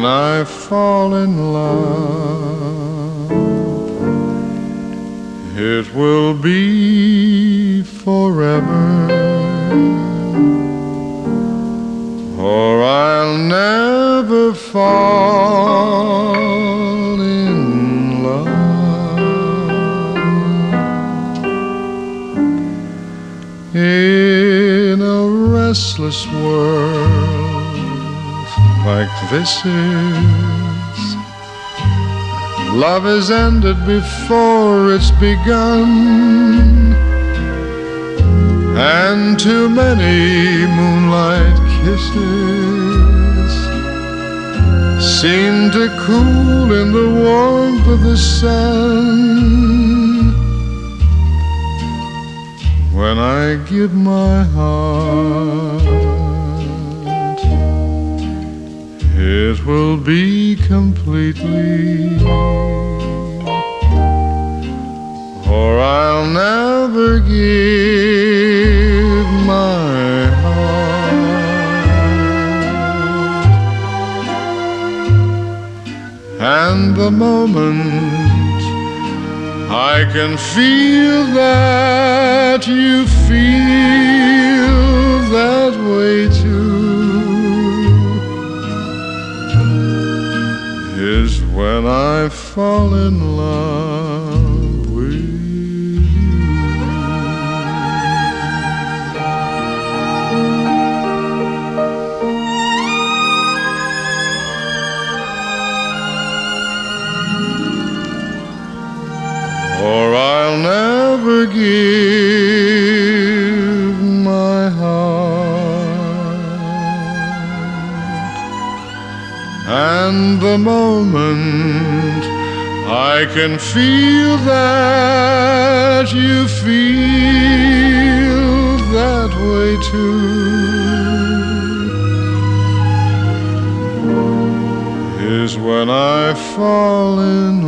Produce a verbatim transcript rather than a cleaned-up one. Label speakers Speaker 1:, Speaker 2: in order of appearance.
Speaker 1: when I fall in love, it will be forever, or I'll never fall in love. In a restless world like this is, love is ended before it's begun, and too many moonlight kisses seem to cool in the warmth of the sun. When I give my heart, it will be completely, or I'll never give my heart. And the moment I can feel that you feel that way too is when I fall in love with you. Or I'll never give my heart. And the moment I can feel that you feel that way too is when I fall in